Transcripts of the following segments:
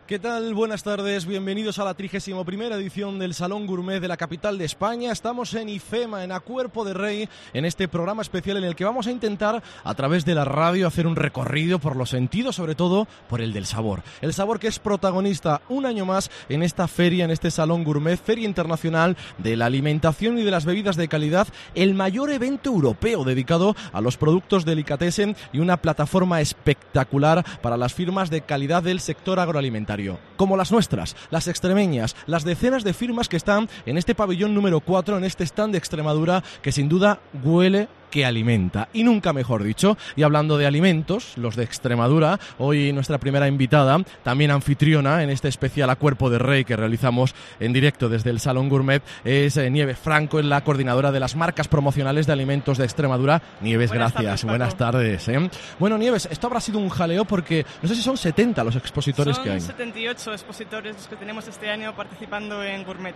¿Qué tal? Buenas tardes, bienvenidos a la 31ª edición del Salón Gourmet de la capital de España. Estamos en IFEMA, en A Cuerpo de Rey, en este programa especial en el que vamos a intentar, a través de la radio, hacer un recorrido por los sentidos, sobre todo por el del sabor. El sabor que es protagonista un año más en esta feria, en este Salón Gourmet, Feria Internacional de la Alimentación y de las Bebidas de Calidad, el mayor evento europeo dedicado a los productos delicatessen y una plataforma espectacular para las firmas de calidad del sector agroalimentario. Como las nuestras, las extremeñas, las decenas de firmas que están en este pabellón número 4, en este stand de Extremadura, que sin duda huele que alimenta, y nunca mejor dicho. Y hablando de alimentos, los de Extremadura, hoy nuestra primera invitada, también anfitriona en este especial A Cuerpo de Rey que realizamos en directo desde el Salón Gourmet, es Nieves Franco, es la coordinadora de las marcas promocionales de alimentos de Extremadura. Nieves, gracias, buenas tardes. Bueno, Nieves, esto habrá sido un jaleo porque no sé si son 70 los expositores que hay. Son 78 expositores los que tenemos este año participando en Gourmet.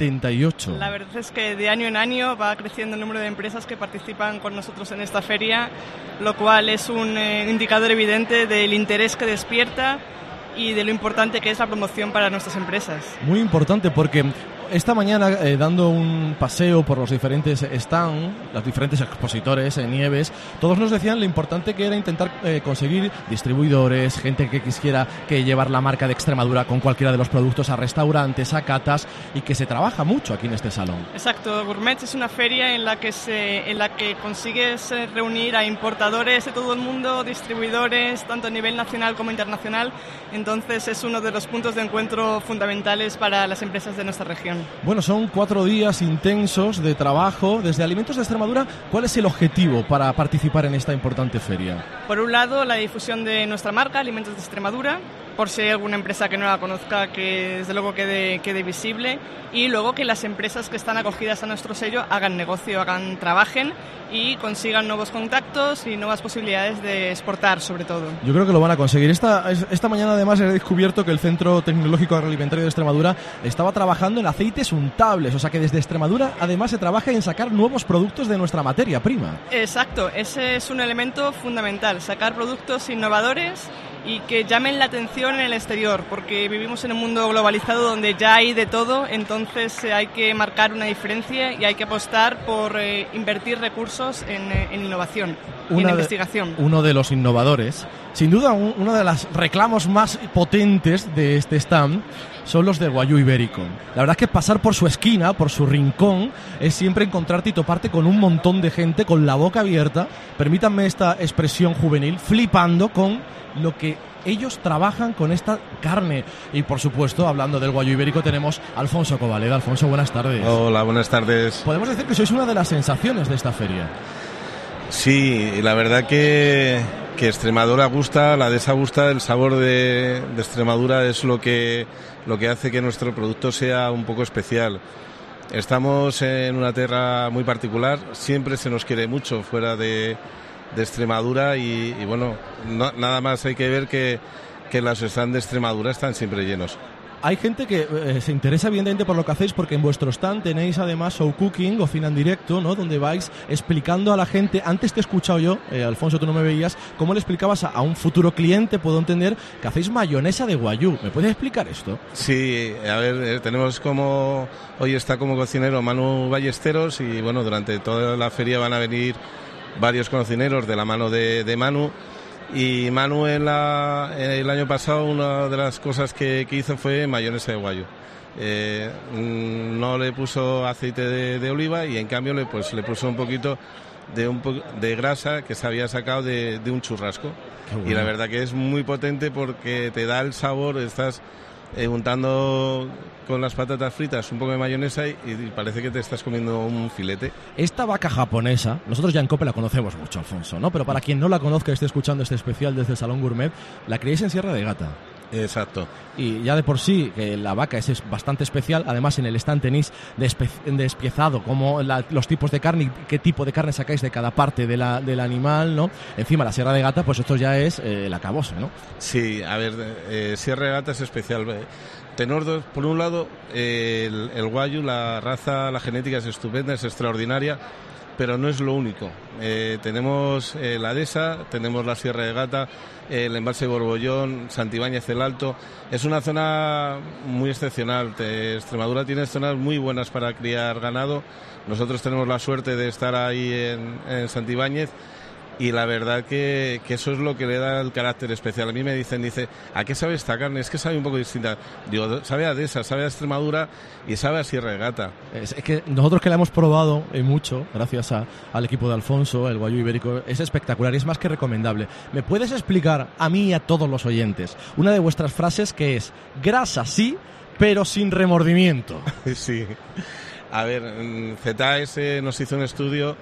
78. La verdad es que de año en año va creciendo el número de empresas que participan con nosotros en esta feria, lo cual es un indicador evidente del interés que despierta y de lo importante que es la promoción para nuestras empresas. Muy importante, porque esta mañana, dando un paseo por los diferentes stands, los diferentes expositores en Nieves, todos nos decían lo importante que era intentar conseguir distribuidores, gente que quisiera llevar la marca de Extremadura con cualquiera de los productos a restaurantes, a catas, y que se trabaja mucho aquí en este salón. Exacto, Gourmet es una feria en la que consigues reunir a importadores de todo el mundo, distribuidores, tanto a nivel nacional como internacional. Entonces es uno de los puntos de encuentro fundamentales para las empresas de nuestra región. Bueno, son 4 días intensos de trabajo. Desde Alimentos de Extremadura, ¿cuál es el objetivo para participar en esta importante feria? Por un lado, la difusión de nuestra marca, Alimentos de Extremadura, por si hay alguna empresa que no la conozca, que desde luego quede visible, y luego que las empresas que están acogidas a nuestro sello hagan negocio, trabajen y consigan nuevos contactos y nuevas posibilidades de exportar, sobre todo. Yo creo que lo van a conseguir. Esta mañana además he descubierto que el Centro Tecnológico Agroalimentario de Extremadura estaba trabajando en aceites untables, o sea que desde Extremadura además se trabaja en sacar nuevos productos de nuestra materia prima. Exacto, ese es un elemento fundamental, sacar productos innovadores y que llamen la atención en el exterior, porque vivimos en un mundo globalizado donde ya hay de todo, entonces hay que marcar una diferencia y hay que apostar por invertir recursos en innovación y en investigación. Uno de los innovadores, sin duda uno de los reclamos más potentes de este stand, son los del guayú ibérico. La verdad es que pasar por su esquina, por su rincón, es siempre encontrarte y toparte con un montón de gente con la boca abierta, permítanme esta expresión juvenil, flipando con lo que ellos trabajan con esta carne. Y por supuesto, hablando del guayú ibérico, tenemos a Alfonso Cobaleda. Alfonso, buenas tardes. Hola, buenas tardes. Podemos decir que sois una de las sensaciones de esta feria. Sí, la verdad que Extremadura gusta, la dehesa gusta, el sabor de Extremadura es lo que hace que nuestro producto sea un poco especial. Estamos en una tierra muy particular, siempre se nos quiere mucho fuera de Extremadura y bueno, nada más hay que ver que los stands de Extremadura están siempre llenos. Hay gente que se interesa evidentemente por lo que hacéis, porque en vuestro stand tenéis además show cooking, cocina en directo, ¿no? Donde vais explicando a la gente. Antes te he escuchado yo, Alfonso, tú no me veías, cómo le explicabas a un futuro cliente, puedo entender, que hacéis mayonesa de guayú. ¿Me puedes explicar esto? Sí, a ver, tenemos hoy está como cocinero Manu Ballesteros y bueno, durante toda la feria van a venir varios cocineros de la mano de Manu. Y Manu el año pasado una de las cosas que hizo fue mayonesa de guayú. No le puso aceite de oliva y en cambio le puso un poquito de grasa que se había sacado de un churrasco. Bueno. Y la verdad que es muy potente porque te da el sabor, estás untando con las patatas fritas un poco de mayonesa y parece que te estás comiendo un filete. Esta vaca japonesa, nosotros ya en COPE la conocemos mucho, Alfonso, ¿no? Pero para quien no la conozca y esté escuchando este especial desde el Salón Gourmet, la criáis en Sierra de Gata. Exacto. Y ya de por sí que la vaca es bastante especial. Además en el stand tenéis despiezado como los tipos de carne y qué tipo de carne sacáis de cada parte del animal, ¿no? Encima la Sierra de Gata, pues esto ya es el acabose, ¿no? Sí, a ver, Sierra de Gata es especial. Tenor, por un lado, el guayu, la raza, la genética es estupenda, es extraordinaria. pero no es lo único. Tenemos la dehesa, tenemos la Sierra de Gata, el embalse de Borbollón, Santibáñez el Alto. Es una zona muy excepcional. Extremadura tiene zonas muy buenas para criar ganado. Nosotros tenemos la suerte de estar ahí en Santibáñez. Y la verdad que eso es lo que le da el carácter especial. A mí me dice, ¿a qué sabe esta carne? Es que sabe un poco distinta. Digo, sabe a dehesa, sabe a Extremadura y sabe a Sierra de Gata. Es que nosotros que la hemos probado mucho, gracias al equipo de Alfonso, el Guayú Ibérico, es espectacular y es más que recomendable. ¿Me puedes explicar a mí y a todos los oyentes una de vuestras frases que es grasa sí, pero sin remordimiento? Sí. A ver, ZAS nos hizo un estudio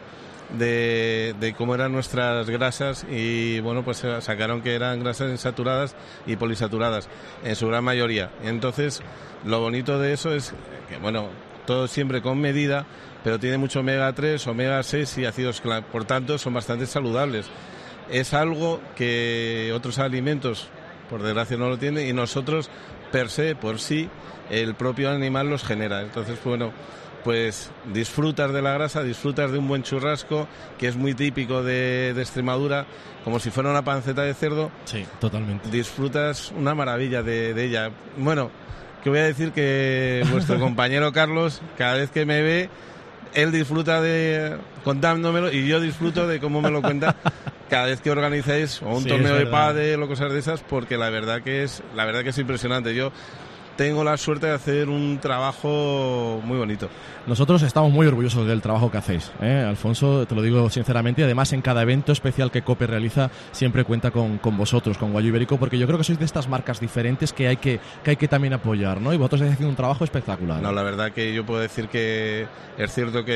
de cómo eran nuestras grasas y bueno, pues sacaron que eran grasas insaturadas y polisaturadas en su gran mayoría. Entonces, lo bonito de eso es que bueno, todo siempre con medida, pero tiene mucho omega 3, omega 6 y ácidos clave, por tanto son bastante saludables. Es algo que otros alimentos por desgracia no lo tienen y nosotros per se, por sí, el propio animal los genera. Entonces, bueno, pues disfrutas de la grasa, disfrutas de un buen churrasco, que es muy típico de Extremadura, como si fuera una panceta de cerdo. Sí, totalmente. Disfrutas una maravilla de ella. Bueno, que voy a decir que vuestro compañero Carlos, cada vez que me ve, él disfruta de contándomelo y yo disfruto de cómo me lo cuenta cada vez que organizáis o un torneo de pádel o cosas de esas, porque la verdad que es impresionante. Yo tengo la suerte de hacer un trabajo muy bonito. Nosotros estamos muy orgullosos del trabajo que hacéis, Alfonso, te lo digo sinceramente, y además en cada evento especial que COPE realiza siempre cuenta con vosotros, con Guayú Ibérico, porque yo creo que sois de estas marcas diferentes que hay que también apoyar, ¿no? Y vosotros estáis haciendo un trabajo espectacular. No, la verdad que yo puedo decir que es cierto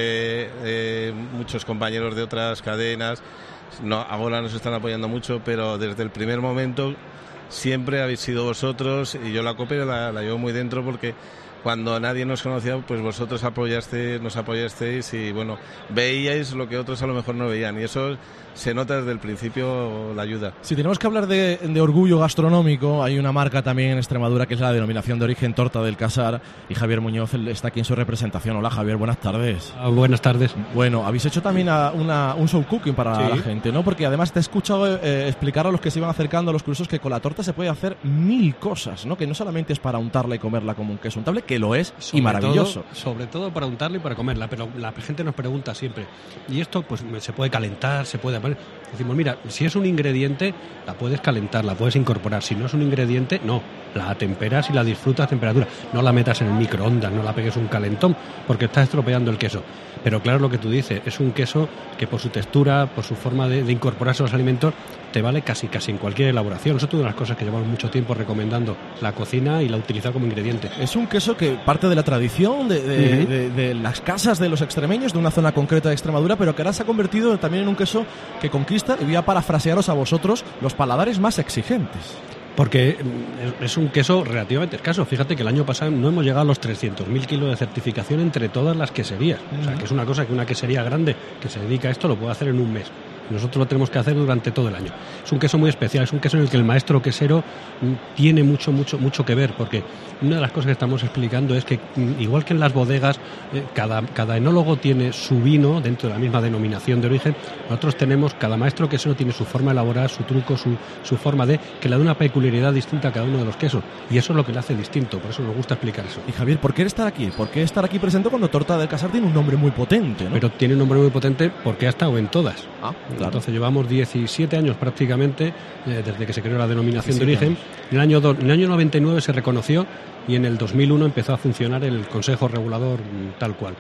que muchos compañeros de otras cadenas ahora nos están apoyando mucho, pero desde el primer momento siempre habéis sido vosotros y yo la COPE la llevo muy dentro porque cuando nadie nos conocía, pues vosotros nos apoyasteis y bueno, veíais lo que otros a lo mejor no veían y eso se nota desde el principio la ayuda. Si tenemos que hablar de orgullo gastronómico, hay una marca también en Extremadura que es la denominación de origen Torta del Casar y Javier Muñoz está aquí en su representación. Hola Javier, buenas tardes. Buenas tardes. Bueno, habéis hecho también un show cooking para la gente, ¿no? Porque además te he escuchado explicar a los que se iban acercando a los cursos que con la torta se puede hacer 1000 cosas, ¿no? Que no solamente es para untarla y comerla como un queso untable, que lo es y maravilloso. Sobre todo para untarla y para comerla, pero la gente nos pregunta siempre, ¿y esto pues se puede calentar, se puede poner? Decimos, mira, si es un ingrediente, la puedes calentar, la puedes incorporar. Si no es un ingrediente, no, la atemperas y la disfrutas a temperatura. No la metas en el microondas, no la pegues un calentón, porque estás estropeando el queso. Pero claro, lo que tú dices, es un queso que por su textura, por su forma de incorporarse a los alimentos, te vale casi en cualquier elaboración. Eso es una de las cosas que llevamos mucho tiempo recomendando la cocina y la utilizar como ingrediente. Es un queso que parte de la tradición de las casas de los extremeños, de una zona concreta de Extremadura, pero que ahora se ha convertido también en un queso que conquista, y voy a parafrasearos a vosotros, los paladares más exigentes. Porque es un queso relativamente escaso. Fíjate que el año pasado no hemos llegado a los 300.000 kilos de certificación entre todas las queserías. O sea, que es una cosa que una quesería grande que se dedica a esto lo puede hacer en un mes. Nosotros lo tenemos que hacer durante todo el año. Es un queso muy especial, es un queso en el que el maestro quesero tiene mucho que ver, porque una de las cosas que estamos explicando es que, igual que en las bodegas, cada enólogo tiene su vino dentro de la misma denominación de origen, nosotros tenemos, cada maestro quesero tiene su forma de elaborar, su truco, su forma que le da una peculiaridad distinta a cada uno de los quesos, y eso es lo que le hace distinto, por eso nos gusta explicar eso. Y Javier, ¿por qué estar aquí? ¿Por qué estar aquí presente cuando Torta del Casar tiene un nombre muy potente, ¿no? Pero tiene un nombre muy potente porque ha estado en todas. Claro. Entonces llevamos 17 años prácticamente desde que se creó la denominación de origen. En el año 99 se reconoció y en el 2001 empezó a funcionar el Consejo Regulador tal cual.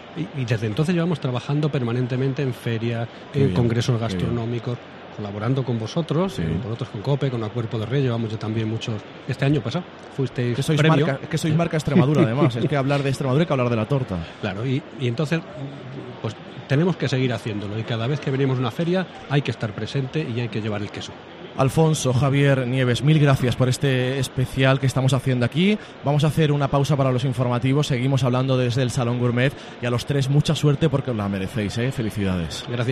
Y desde entonces llevamos trabajando permanentemente en ferias, en congresos gastronómicos, colaborando con vosotros, vosotros con COPE, con Acuerpo de Rey, llevamos ya también muchos. Este año pasado fuisteis premio. Que sois marca Extremadura, además. Es que hablar de Extremadura hay que hablar de la torta. Claro, y entonces pues tenemos que seguir haciéndolo y cada vez que venimos a una feria hay que estar presente y hay que llevar el queso. Alfonso, Javier, Nieves, mil gracias por este especial que estamos haciendo aquí. Vamos a hacer una pausa para los informativos, seguimos hablando desde el Salón Gourmet y a los tres mucha suerte porque os la merecéis, Felicidades. Gracias.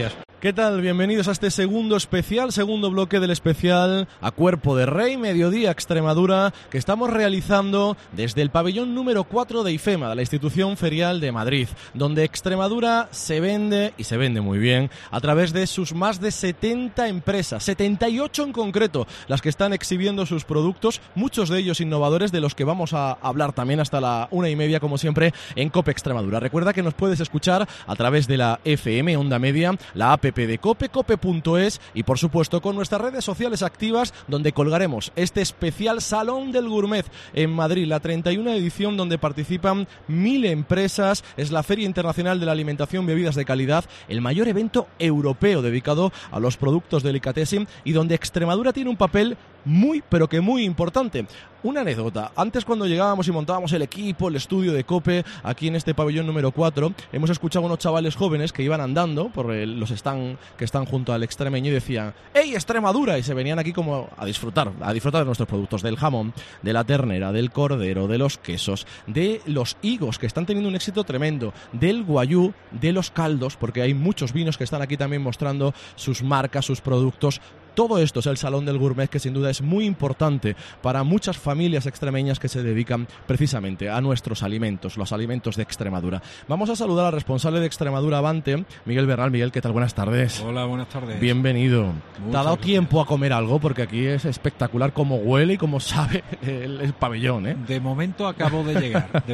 ¿Qué tal? Bienvenidos a este segundo bloque del especial A Cuerpo de Rey, Mediodía Extremadura, que estamos realizando desde el pabellón número 4 de IFEMA, de la Institución Ferial de Madrid, donde Extremadura se vende, y se vende muy bien, a través de sus más de 70 empresas, 78 en concreto, las que están exhibiendo sus productos, muchos de ellos innovadores, de los que vamos a hablar también hasta la 1:30, como siempre, en COPE Extremadura. Recuerda que nos puedes escuchar a través de la FM, Onda Media, la app de COPE, cope.es, y por supuesto con nuestras redes sociales activas, donde colgaremos este especial Salón del Gourmet en Madrid, la 31ª edición, donde participan 1000 empresas. Es la Feria Internacional de la Alimentación y Bebidas de Calidad, el mayor evento europeo dedicado a los productos delicatessen, y donde Extremadura tiene un papel muy, pero que muy importante. Una anécdota: antes, cuando llegábamos y montábamos el equipo, el estudio de COPE, aquí en este pabellón número 4, hemos escuchado a unos chavales jóvenes que iban andando por los stands que están junto al extremeño y decían ¡Ey, Extremadura! Y se venían aquí como a disfrutar de nuestros productos, del jamón, de la ternera, del cordero, de los quesos, de los higos, que están teniendo un éxito tremendo, del guayú, de los caldos, porque hay muchos vinos que están aquí también mostrando sus marcas, sus productos. Todo esto es el Salón del Gourmet, que sin duda es muy importante para muchas familias extremeñas que se dedican precisamente a nuestros alimentos, los alimentos de Extremadura. Vamos a saludar al responsable de Extremadura Avante, Miguel Bernal. Miguel, ¿qué tal? Buenas tardes. Hola, buenas tardes. Bienvenido. ¿Te ha dado tiempo a comer algo? Porque aquí es espectacular cómo huele y cómo sabe el pabellón, ¿eh? De momento acabo de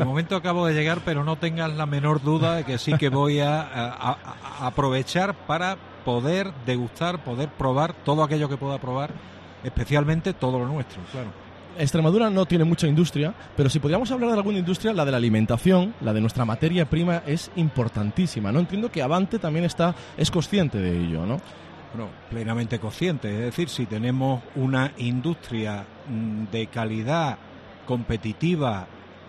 llegar, pero no tengas la menor duda de que sí que voy a aprovechar para poder degustar, poder probar todo aquello que pueda probar, especialmente todo lo nuestro, claro. Extremadura no tiene mucha industria, pero si podríamos hablar de alguna industria, la de la alimentación, la de nuestra materia prima, es importantísima, ¿no? Entiendo que Avante también es consciente de ello, ¿no? Bueno, plenamente consciente. Es decir, si tenemos una industria de calidad, competitiva,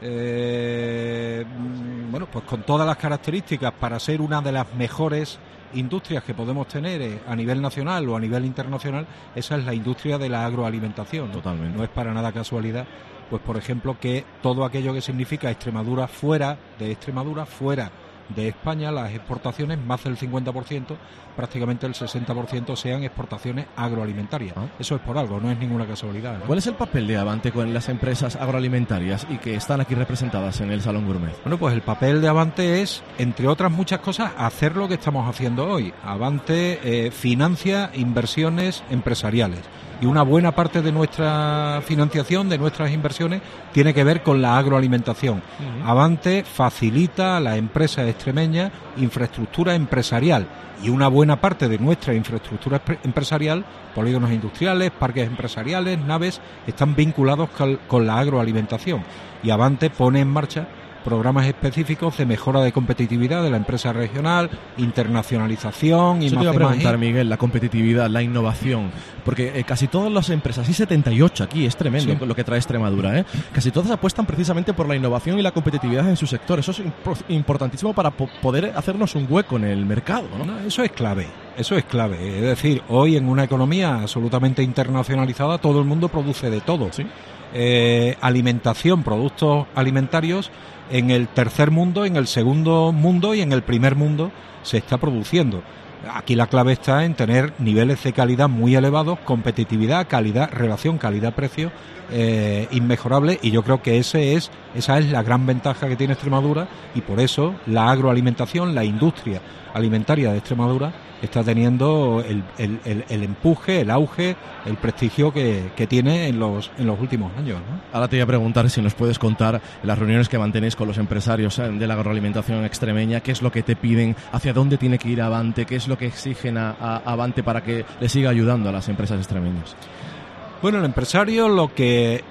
bueno, pues con todas las características para ser una de las mejores industrias que podemos tener a nivel nacional o a nivel internacional, esa es la industria de la agroalimentación. Totalmente. No es para nada casualidad, pues por ejemplo, que todo aquello que significa Extremadura, fuera de España, las exportaciones, más del 50%, prácticamente el 60% sean exportaciones agroalimentarias. Eso es por algo, no es ninguna casualidad, ¿no? ¿Cuál es el papel de Avante con las empresas agroalimentarias y que están aquí representadas en el Salón Gourmet? Bueno, pues el papel de Avante es, entre otras muchas cosas, hacer lo que estamos haciendo hoy. Avante financia inversiones empresariales, y una buena parte de nuestra financiación, de nuestras inversiones, tiene que ver con la agroalimentación. Avante facilita a la empresa extremeña infraestructura empresarial, y una buena parte de nuestra infraestructura empresarial, polígonos industriales, parques empresariales, naves, están vinculados con la agroalimentación. Y Avante pone en marcha programas específicos de mejora de competitividad de la empresa regional, internacionalización y eso más. Te iba a preguntar, Miguel, la competitividad, la innovación, porque casi todas las empresas, y 78 aquí, es tremendo, sí, lo que trae Extremadura, ¿eh? Casi todas apuestan precisamente por la innovación y la competitividad en su sector. Eso es importantísimo para poder hacernos un hueco en el mercado, ¿no? Eso es clave. Es decir, hoy en una economía absolutamente internacionalizada, todo el mundo produce de todo. ¿Sí? Alimentación, productos alimentarios, en el tercer mundo, en el segundo mundo y en el primer mundo se está produciendo. Aquí la clave está en tener niveles de calidad muy elevados, competitividad, calidad, relación calidad-precio inmejorable, y yo creo que esa es la gran ventaja que tiene Extremadura, y por eso la agroalimentación, la industria alimentaria de Extremadura está teniendo el empuje, el auge, el prestigio que tiene en los últimos años, ¿no? Ahora te voy a preguntar si nos puedes contar las reuniones que mantenéis con los empresarios de la agroalimentación extremeña, qué es lo que te piden, hacia dónde tiene que ir Avante, qué es lo que exigen a Avante para que le siga ayudando a las empresas extremeñas. Bueno, el empresario lo que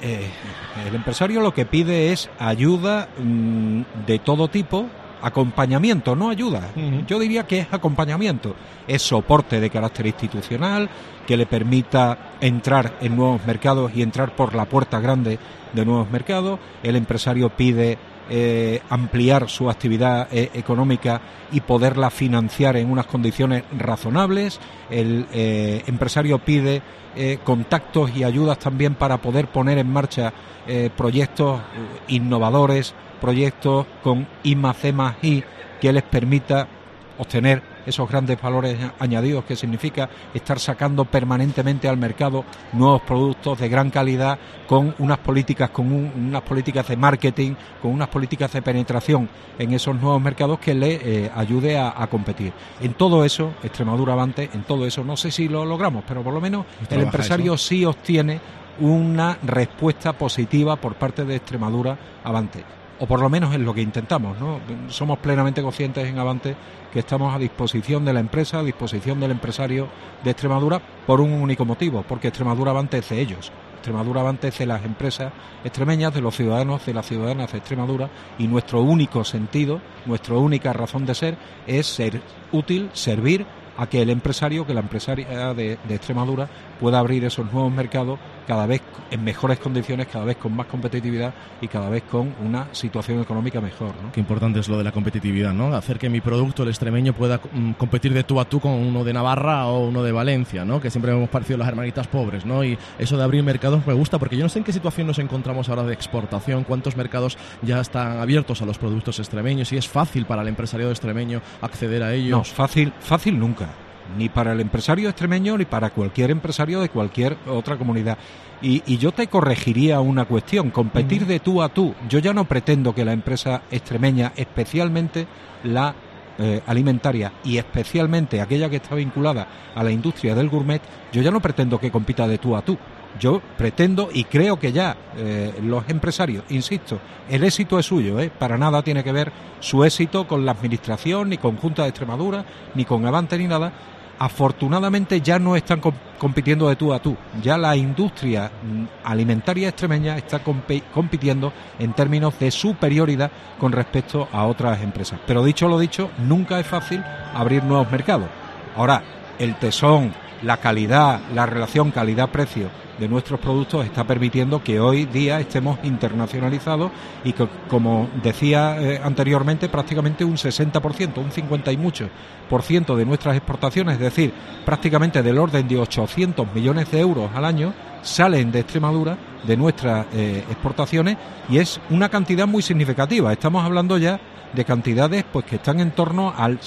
pide es ayuda de todo tipo. Acompañamiento, no ayuda. Yo diría que es acompañamiento. Es soporte de carácter institucional que le permita entrar en nuevos mercados y entrar por la puerta grande de nuevos mercados. El empresario pide ampliar su actividad económica y poderla financiar en unas condiciones razonables. El empresario pide contactos y ayudas también para poder poner en marcha proyectos innovadores, proyectos con I+C+I que les permita obtener esos grandes valores añadidos que significa estar sacando permanentemente al mercado nuevos productos de gran calidad con unas políticas de marketing, con unas políticas de penetración en esos nuevos mercados que le ayude a competir. En todo eso, Extremadura Avante, en todo eso, no sé si lo logramos, pero por lo menos el empresario sí obtiene una respuesta positiva por parte de Extremadura Avante, o por lo menos es lo que intentamos, ¿no? Somos plenamente conscientes en Avante que estamos a disposición de la empresa, a disposición del empresario de Extremadura por un único motivo, porque Extremadura Avante es de ellos. Extremadura Avante es de las empresas extremeñas, de los ciudadanos, de las ciudadanas de Extremadura, y nuestro único sentido, nuestra única razón de ser es ser útil, servir a que el empresario, que la empresaria de Extremadura pueda abrir esos nuevos mercados cada vez en mejores condiciones, cada vez con más competitividad y cada vez con una situación económica mejor, ¿no? Qué importante es lo de la competitividad, ¿no? Hacer que mi producto, el extremeño, pueda competir de tú a tú con uno de Navarra o uno de Valencia, ¿no? Que siempre hemos parecido las hermanitas pobres, ¿no? Y eso de abrir mercados me gusta, porque yo no sé en qué situación nos encontramos ahora de exportación, cuántos mercados ya están abiertos a los productos extremeños, y es fácil para el empresariado extremeño acceder a ellos. No, fácil nunca. Ni para el empresario extremeño ni para cualquier empresario de cualquier otra comunidad. Y yo te corregiría una cuestión: competir de tú a tú. Yo ya no pretendo que la empresa extremeña, especialmente la alimentaria y especialmente aquella que está vinculada a la industria del gourmet, yo ya no pretendo que compita de tú a tú. Yo pretendo, y creo que ya los empresarios, insisto, el éxito es suyo, para nada tiene que ver su éxito con la administración, ni con Junta de Extremadura, ni con Avante, ni nada. Afortunadamente ya no están compitiendo de tú a tú. Ya la industria alimentaria extremeña está compitiendo en términos de superioridad con respecto a otras empresas. Pero dicho lo dicho, nunca es fácil abrir nuevos mercados. Ahora, el tesón, la calidad, la relación calidad-precio de nuestros productos está permitiendo que hoy día estemos internacionalizados y que, como decía anteriormente, prácticamente un 60%, un 50 y mucho por ciento de nuestras exportaciones, es decir, prácticamente del orden de 800 millones de euros al año, salen de Extremadura, de nuestras exportaciones, y es una cantidad muy significativa. Estamos hablando ya de cantidades pues que están en torno al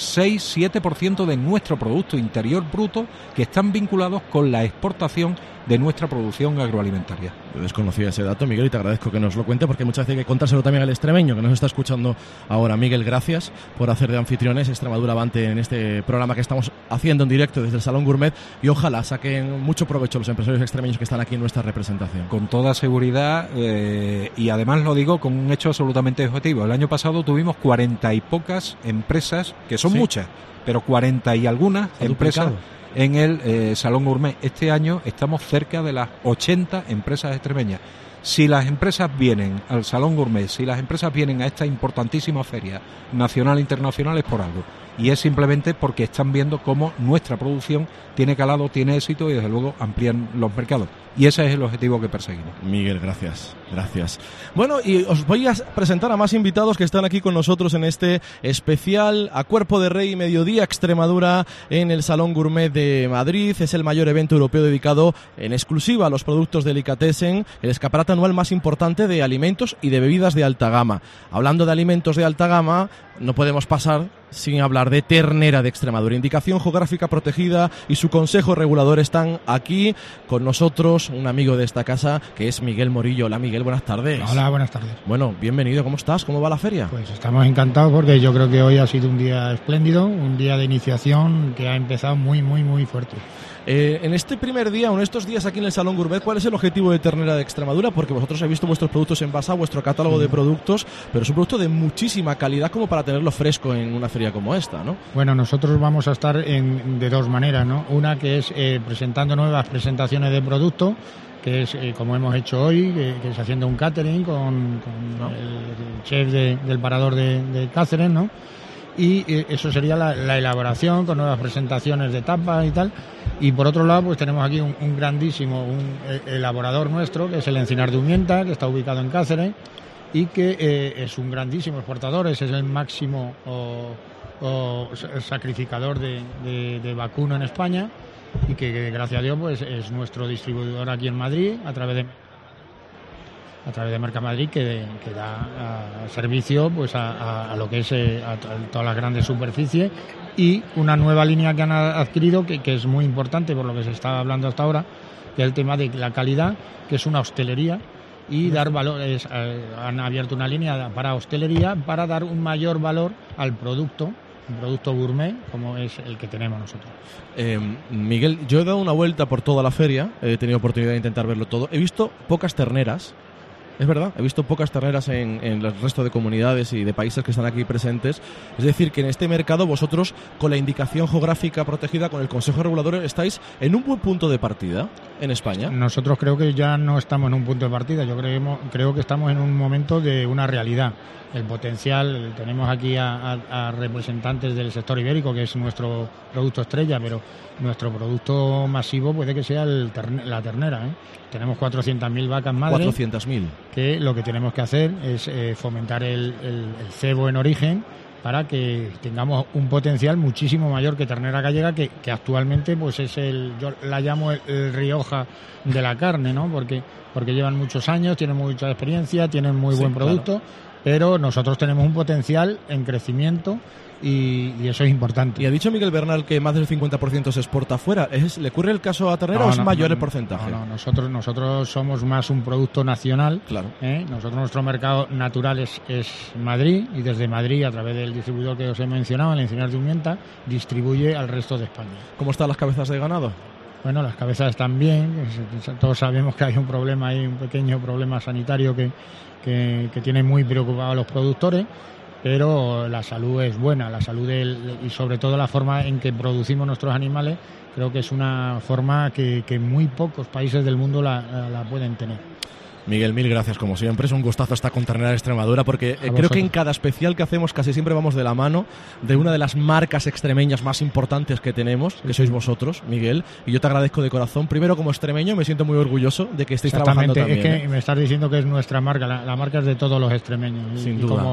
6-7% de nuestro Producto Interior Bruto, que están vinculados con la exportación de nuestra producción agroalimentaria. Yo desconocía ese dato, Miguel, y te agradezco que nos lo cuente, porque muchas veces hay que contárselo también al extremeño que nos está escuchando ahora. Miguel, gracias por hacer de anfitriones Extremadura Avante en este programa que estamos haciendo en directo desde el Salón Gourmet, y ojalá saquen mucho provecho los empresarios extremeños que están aquí en nuestra representación. Con toda seguridad, y además lo digo con un hecho absolutamente objetivo. El año pasado tuvimos 40 y pocas empresas, que son muchas, pero 40 y algunas empresas en el Salón Gourmet. Este año estamos cerca de las 80 empresas extremeñas. Si las empresas vienen al Salón Gourmet, si las empresas vienen a esta importantísima feria nacional e internacional, es por algo. Y es simplemente porque están viendo cómo nuestra producción tiene calado, tiene éxito, y desde luego amplían los mercados. Y ese es el objetivo que perseguimos. Miguel, gracias. Bueno, y os voy a presentar a más invitados que están aquí con nosotros en este especial A Cuerpo de Rey Mediodía Extremadura en el Salón Gourmet de Madrid. Es el mayor evento europeo dedicado en exclusiva a los productos delicatessen, el escaparate anual más importante de alimentos y de bebidas de alta gama. Hablando de alimentos de alta gama, no podemos pasar sin hablar de ternera de Extremadura. Indicación geográfica protegida y su consejo regulador están aquí con nosotros, un amigo de esta casa que es Miguel Morillo. Hola Miguel, buenas tardes. Hola, buenas tardes. Bueno, bienvenido, ¿cómo estás? ¿Cómo va la feria? Pues estamos encantados porque yo creo que hoy ha sido un día espléndido, un día de iniciación que ha empezado muy fuerte. En este primer día, o en estos días aquí en el Salón Gourmet, ¿cuál es el objetivo de Ternera de Extremadura? Porque vosotros habéis visto vuestros productos envasados, vuestro catálogo de productos, pero es un producto de muchísima calidad como para tenerlo fresco en una feria como esta, ¿no? Bueno, nosotros vamos a estar de dos maneras, ¿no? Una que es presentando nuevas presentaciones de productos, que es como hemos hecho hoy, que es haciendo un catering con el chef del Parador de Cáceres, ¿no? Y eso sería la elaboración con nuevas presentaciones de tapas y tal. Y por otro lado, pues tenemos aquí un grandísimo elaborador nuestro, que es el Encinar de Umienta, que está ubicado en Cáceres y que es un grandísimo exportador. Ese es el máximo sacrificador de vacuno en España, y que gracias a Dios pues es nuestro distribuidor aquí en Madrid a través de... a través de Mercamadrid, que da servicio pues a lo que es a todas las grandes superficies, y una nueva línea que han adquirido que es muy importante por lo que se estaba hablando hasta ahora, que es el tema de la calidad, que es una hostelería, y dar valor, han abierto una línea para hostelería para dar un mayor valor al producto, un producto gourmet como es el que tenemos nosotros. Miguel, yo he dado una vuelta por toda la feria, he tenido oportunidad de intentar verlo todo, he visto pocas terneras. Es verdad, he visto pocas terneras en el resto de comunidades y de países que están aquí presentes. Es decir, que en este mercado vosotros, con la indicación geográfica protegida, con el Consejo Regulador, estáis en un buen punto de partida en España. Nosotros creo que ya no estamos en un punto de partida, yo creo que estamos en un momento de una realidad. El potencial, tenemos aquí a representantes del sector ibérico, que es nuestro producto estrella, pero nuestro producto masivo puede que sea la ternera, ¿eh? Tenemos 400.000 vacas madres. 400.000. Que lo que tenemos que hacer es fomentar el cebo en origen para que tengamos un potencial muchísimo mayor que ternera gallega, que actualmente pues es yo la llamo el Rioja de la carne, ¿no? Porque llevan muchos años, tienen mucha experiencia, tienen muy buen producto. Claro. Pero nosotros tenemos un potencial en crecimiento y eso es importante. Y ha dicho Miguel Bernal que más del 50% se exporta afuera. ¿Le ocurre el caso a ternera o es mayor el porcentaje? No, nosotros somos más un producto nacional. Claro. Nuestro mercado natural es Madrid, y desde Madrid, a través del distribuidor que os he mencionado, el Encinar de Umienta, distribuye al resto de España. ¿Cómo están las cabezas de ganado? Bueno, las cabezas están bien. Todos sabemos que hay un problema ahí, un pequeño problema sanitario que tiene muy preocupados a los productores, pero la salud es buena, la salud y sobre todo la forma en que producimos nuestros animales, creo que es una forma que muy pocos países del mundo la pueden tener. Miguel, mil gracias como siempre, es un gustazo estar con Ternera de Extremadura, porque creo que en cada especial que hacemos casi siempre vamos de la mano de una de las marcas extremeñas más importantes que tenemos, que sois vosotros, Miguel, y yo te agradezco de corazón. Primero, como extremeño, me siento muy orgulloso de que estéis trabajando también. Es que me estás diciendo que es nuestra marca, la marca es de todos los extremeños. Sin duda.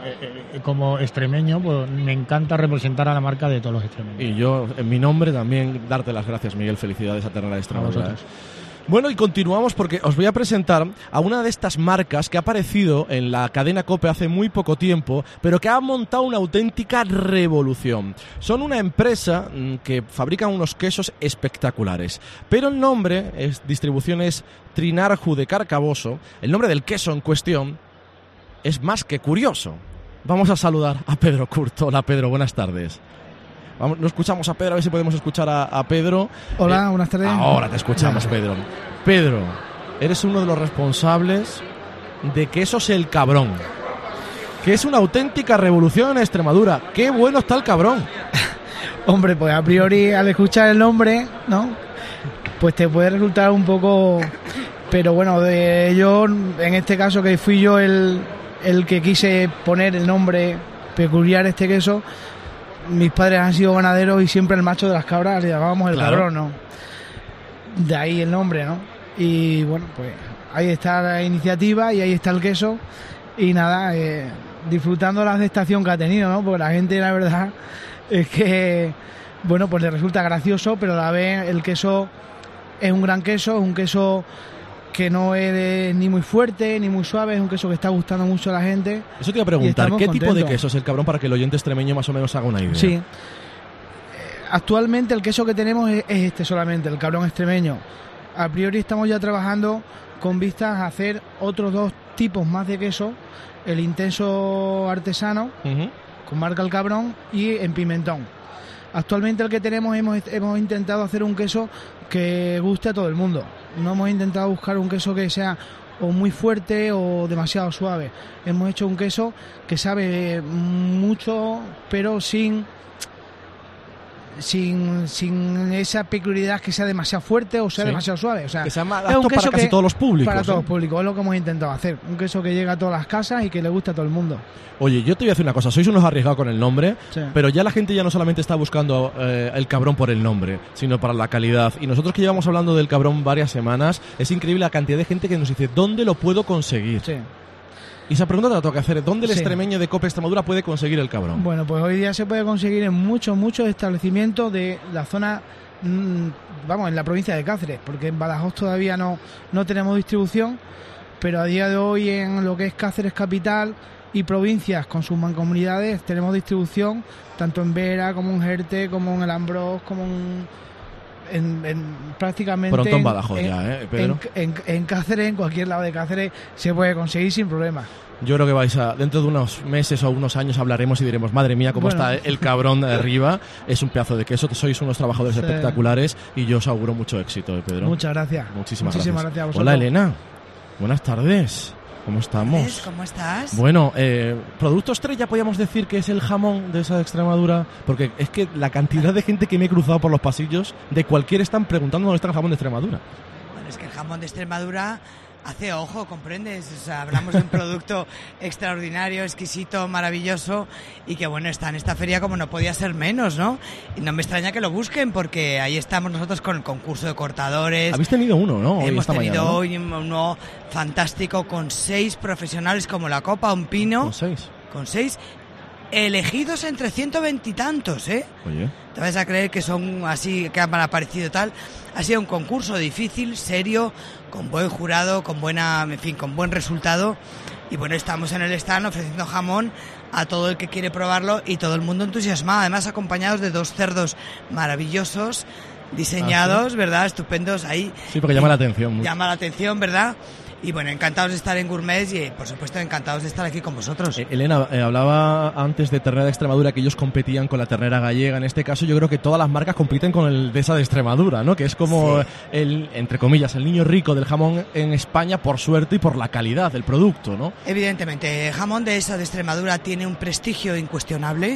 Como extremeño, pues me encanta representar a la marca de todos los extremeños. Y yo, en mi nombre, también darte las gracias, Miguel. Felicidades a Ternera de Extremadura. Bueno, y continuamos porque os voy a presentar a una de estas marcas que ha aparecido en la cadena COPE hace muy poco tiempo, pero que ha montado una auténtica revolución. Son una empresa que fabrica unos quesos espectaculares, pero el nombre es Distribuciones Trinarju de Carcaboso. El nombre del queso en cuestión es más que curioso. Vamos a saludar a Pedro Curto. Hola, Pedro, buenas tardes. No escuchamos a Pedro, a ver si podemos escuchar a Pedro. Hola, buenas tardes. Ahora te escuchamos, Pedro. Pedro, eres uno de los responsables de Quesos El Cabrón, que es una auténtica revolución en Extremadura. ¡Qué bueno está el cabrón! Hombre, pues a priori al escuchar el nombre, ¿no?, pues te puede resultar un poco... Pero bueno, yo en este caso, que fui yo el que quise poner el nombre peculiar a este queso, mis padres han sido ganaderos y siempre el macho de las cabras le llamábamos el cabrón, ¿no? De ahí el nombre, ¿no? Y bueno, pues ahí está la iniciativa y ahí está el queso. Y nada, disfrutando la aceptación que ha tenido, ¿no? Porque la gente, la verdad, es que, bueno, pues le resulta gracioso, pero a la vez el queso es un gran queso, es un queso que no es ni muy fuerte ni muy suave, es un queso que está gustando mucho a la gente. Eso te iba a preguntar, ¿qué tipo de queso es el cabrón, para que el oyente extremeño más o menos haga una idea? Sí, actualmente el queso que tenemos es este solamente, el cabrón extremeño. A priori estamos ya trabajando con vistas a hacer otros dos tipos más de queso, el intenso artesano, con marca El Cabrón, y en pimentón. Actualmente el que tenemos hemos intentado hacer un queso que guste a todo el mundo. No hemos intentado buscar un queso que sea o muy fuerte o demasiado suave. Hemos hecho un queso que sabe mucho, pero sin esa peculiaridad que sea demasiado fuerte o sea demasiado suave. O sea, que sea más apto para casi todos los públicos. Para todos los públicos, es lo que hemos intentado hacer. Un queso que llega a todas las casas y que le gusta a todo el mundo. Oye, yo te voy a decir una cosa, sois unos arriesgados con el nombre, pero ya la gente ya no solamente está buscando el cabrón por el nombre, sino para la calidad. Y nosotros que llevamos hablando del cabrón varias semanas, es increíble la cantidad de gente que nos dice, ¿dónde lo puedo conseguir? Sí. Y esa pregunta te la tengo que hacer, ¿dónde el extremeño de COPE Extremadura puede conseguir el cabrón? Bueno, pues hoy día se puede conseguir en muchos establecimientos de la zona, en la provincia de Cáceres, porque en Badajoz todavía no tenemos distribución, pero a día de hoy en lo que es Cáceres capital y provincias con sus mancomunidades tenemos distribución tanto en Vera como en Jerte, como en el Ambrós, como en prácticamente pronto en Badajoz Pedro. En Cáceres, en cualquier lado de Cáceres se puede conseguir sin problema. Yo creo que dentro de unos meses o unos años hablaremos y diremos, madre mía, cómo está el cabrón de arriba. Es un pedazo de queso, sois unos trabajadores espectaculares y yo os auguro mucho éxito, Pedro. Muchas gracias. Muchísimas gracias a vosotros. Hola, Elena. Buenas tardes. ¿Cómo estamos? ¿Cómo estás? Bueno, producto estrella podríamos decir que es el jamón de esa de Extremadura, porque es que la cantidad de gente que me he cruzado por los pasillos de cualquier están preguntando dónde está el jamón de Extremadura. Bueno, es que el jamón de Extremadura hace ojo, ¿comprendes? O sea, hablamos de un producto extraordinario, exquisito, maravilloso y que bueno, está en esta feria como no podía ser menos, ¿no? Y no me extraña que lo busquen porque ahí estamos nosotros con el concurso de cortadores. Habéis tenido uno, ¿no? Hemos tenido hoy uno fantástico con 6 profesionales como la Copa, un pino. Con 6 elegidos entre 120 y tantos, ¿eh? Oye. Te vas a creer que son así, que han aparecido tal. Ha sido un concurso difícil, serio, con buen jurado, con buen resultado. Y bueno, estamos en el stand ofreciendo jamón a todo el que quiere probarlo y todo el mundo entusiasmado. Además, acompañados de 2 cerdos maravillosos, diseñados, ¿verdad? Estupendos ahí. Sí, porque llama la atención. Mucho. Llama la atención, ¿verdad? Y bueno, encantados de estar en Gourmet y por supuesto encantados de estar aquí con vosotros. Elena, hablaba antes de ternera de Extremadura, que ellos competían con la ternera gallega. En este caso yo creo que todas las marcas compiten con el de esa de Extremadura, ¿no? Que es como entre comillas, el niño rico del jamón en España por suerte y por la calidad del producto, ¿no? Evidentemente, el jamón de esa de Extremadura tiene un prestigio incuestionable.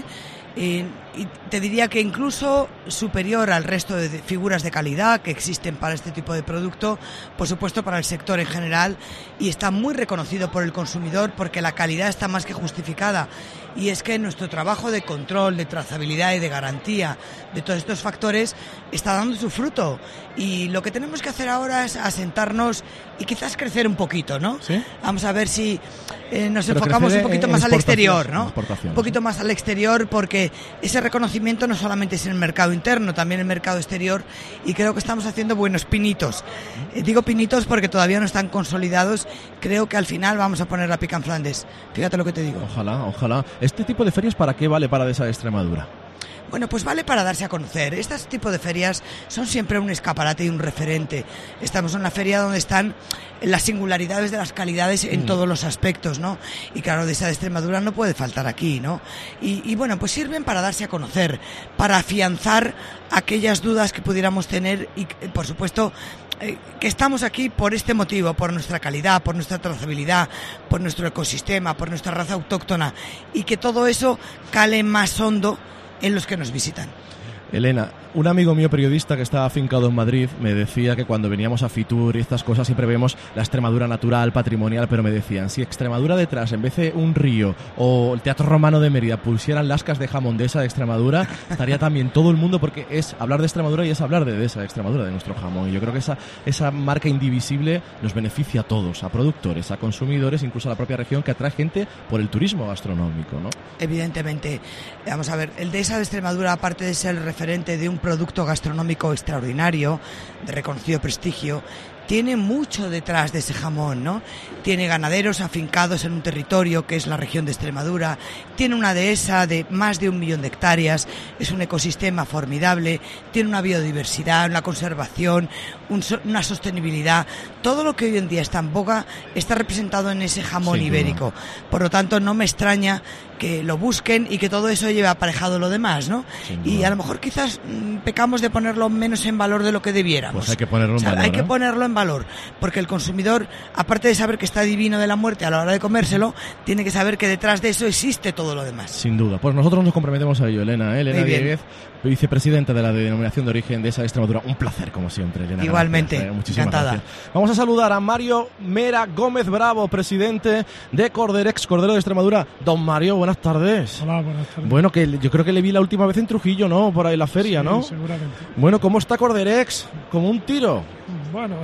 Y te diría que incluso superior al resto de figuras de calidad que existen para este tipo de producto, por supuesto para el sector en general, y está muy reconocido por el consumidor porque la calidad está más que justificada. Y es que nuestro trabajo de control, de trazabilidad y de garantía de todos estos factores está dando su fruto. Y lo que tenemos que hacer ahora es asentarnos y quizás crecer un poquito, ¿no? ¿Sí? Vamos a ver si nos enfocamos un poquito más al exterior, ¿no? Un poquito más al exterior porque ese reconocimiento no solamente es en el mercado interno, también en el mercado exterior y creo que estamos haciendo buenos pinitos. Digo pinitos porque todavía no están consolidados. Creo que al final vamos a poner la pica en Flandes. Fíjate lo que te digo. Ojalá. ¿Este tipo de ferias para qué vale para esa de Extremadura? Bueno, pues vale para darse a conocer. Este tipo de ferias son siempre un escaparate y un referente. Estamos en una feria donde están las singularidades de las calidades en todos los aspectos, ¿no? Y claro, de esa de Extremadura no puede faltar aquí, ¿no? Y bueno, pues sirven para darse a conocer, para afianzar aquellas dudas que pudiéramos tener y, por supuesto, que estamos aquí por este motivo, por nuestra calidad, por nuestra trazabilidad, por nuestro ecosistema, por nuestra raza autóctona y que todo eso cale más hondo en los que nos visitan. Elena, un amigo mío periodista que está afincado en Madrid me decía que cuando veníamos a Fitur y estas cosas siempre vemos la Extremadura natural, patrimonial, pero me decían, si Extremadura detrás, en vez de un río o el Teatro Romano de Mérida pusieran lascas de jamón de esa de Extremadura, estaría también todo el mundo, porque es hablar de Extremadura y es hablar de esa de Extremadura, de nuestro jamón. Y yo creo que esa marca indivisible nos beneficia a todos, a productores, a consumidores, incluso a la propia región, que atrae gente por el turismo gastronómico, ¿no? Evidentemente. Vamos a ver, el de esa de Extremadura, aparte de ser el referente de un producto gastronómico extraordinario, de reconocido prestigio, tiene mucho detrás de ese jamón, ¿no? Tiene ganaderos afincados en un territorio que es la región de Extremadura, tiene una dehesa de más de 1 millón de hectáreas, es un ecosistema formidable, tiene una biodiversidad, una conservación, una sostenibilidad. Todo lo que hoy en día está en boga está representado en ese jamón ibérico. Por lo tanto, no me extraña que lo busquen y que todo eso lleve aparejado lo demás, ¿no? Y a lo mejor quizás pecamos de ponerlo menos en valor de lo que debiéramos. Pues hay que ponerlo en valor. Hay que ponerlo en valor, porque el consumidor, aparte de saber que está divino de la muerte a la hora de comérselo, tiene que saber que detrás de eso existe todo lo demás. Sin duda. Pues nosotros nos comprometemos a ello, Elena. Elena Dieguez, vicepresidenta de la denominación de origen de esa de Extremadura. Un placer, como siempre, Elena. Igualmente, gracias, muchísimas encantada. Gracias. Vamos a saludar a Mario Mera Gómez Bravo, presidente de Corderex, Cordero de Extremadura. Don Mario, buenas tardes. Hola, buenas tardes. Bueno, que yo creo que le vi la última vez en Trujillo, ¿no? Por ahí en la feria, sí, ¿no? Seguramente. Bueno, ¿cómo está Corderex? ¿Como un tiro? Bueno,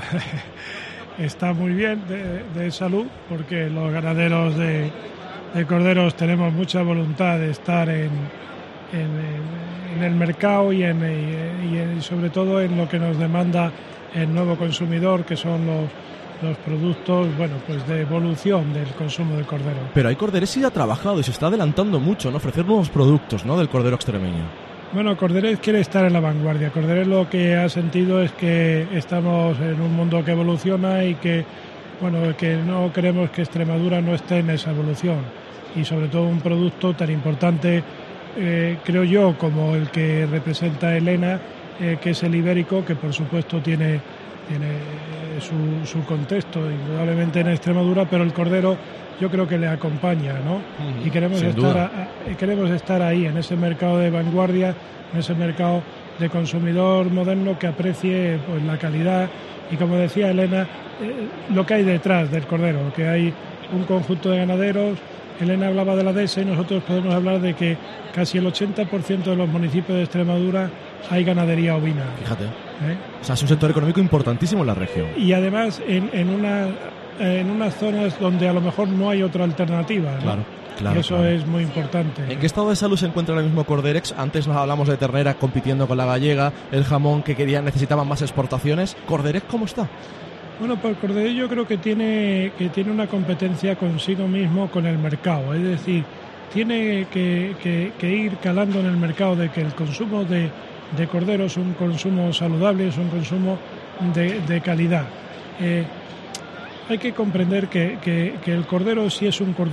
está muy bien de salud, porque los ganaderos de corderos tenemos mucha voluntad de estar en el mercado y sobre todo en lo que nos demanda el nuevo consumidor, que son los productos, bueno, pues de evolución del consumo del cordero. Pero hay Corderés sí ha trabajado y se está adelantando mucho, ¿no? Ofrecer nuevos productos, ¿no? Del cordero extremeño. Bueno, Corderés quiere estar en la vanguardia. Corderés lo que ha sentido es que estamos en un mundo que evoluciona y que, bueno, que no queremos que Extremadura no esté en esa evolución. Y sobre todo un producto tan importante, creo yo, como el que representa Elena, que es el ibérico, que por supuesto tiene su contexto indudablemente en Extremadura, pero el cordero yo creo que le acompaña, ¿no? Y queremos estar ahí, en ese mercado de vanguardia, en ese mercado de consumidor moderno que aprecie pues la calidad y, como decía Elena, lo que hay detrás del cordero, que hay un conjunto de ganaderos. Elena hablaba de la dehesa y nosotros podemos hablar de que casi el 80% de los municipios de Extremadura hay ganadería ovina. Fíjate. O sea, es un sector económico importantísimo en la región. Y además en unas zonas donde a lo mejor no hay otra alternativa, ¿no? Claro. Y eso es muy importante. ¿En qué estado de salud se encuentra ahora mismo Corderex? Antes nos hablamos de ternera compitiendo con la gallega, el jamón que necesitaban más exportaciones. ¿Corderex cómo está? Bueno, pues Corderex yo creo que tiene una competencia consigo mismo con el mercado. Es decir, tiene que ir calando en el mercado de que el consumo de cordero es un consumo saludable, es un consumo de calidad. Hay que comprender que el cordero sí es un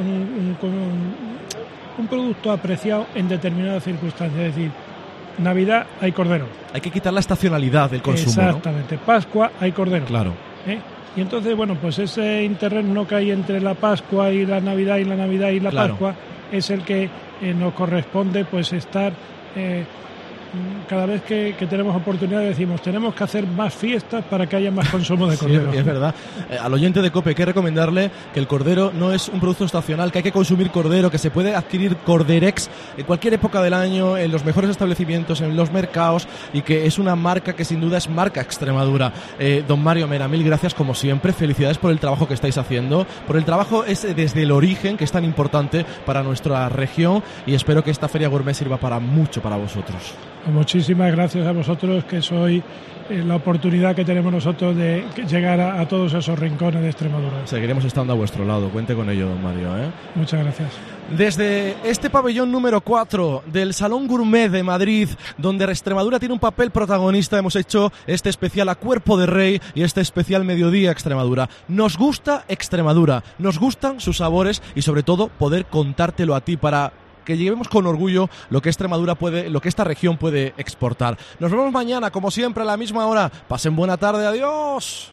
producto apreciado en determinadas circunstancias. Es decir, Navidad hay cordero. Hay que quitar la estacionalidad del consumo. Exactamente. ¿No? Pascua hay cordero. Claro. Y entonces, bueno, pues ese interregno que hay entre la Pascua y la Navidad y la Navidad y la Pascua es el que nos corresponde pues estar... cada vez que tenemos oportunidad decimos tenemos que hacer más fiestas para que haya más consumo de cordero. Sí, es verdad. Al oyente de COPE hay que recomendarle que el cordero no es un producto estacional, que hay que consumir cordero, que se puede adquirir Corderex en cualquier época del año, en los mejores establecimientos, en los mercados, y que es una marca que sin duda es marca Extremadura. Don Mario Mera, mil gracias como siempre, felicidades por el trabajo que estáis haciendo, por el trabajo desde el origen, que es tan importante para nuestra región, y espero que esta Feria Gourmet sirva para mucho para vosotros. Muchísimas gracias a vosotros, que sois la oportunidad que tenemos nosotros de llegar a todos esos rincones de Extremadura. Seguiremos estando a vuestro lado, cuente con ello, don Mario. Muchas gracias. Desde este pabellón número 4 del Salón Gourmet de Madrid, donde Extremadura tiene un papel protagonista, hemos hecho este especial a Cuerpo de Rey y este especial Mediodía Extremadura. Nos gusta Extremadura, nos gustan sus sabores y sobre todo poder contártelo a ti para que llevemos con orgullo lo que Extremadura puede, lo que esta región puede exportar. Nos vemos mañana, como siempre, a la misma hora. Pasen buena tarde, adiós.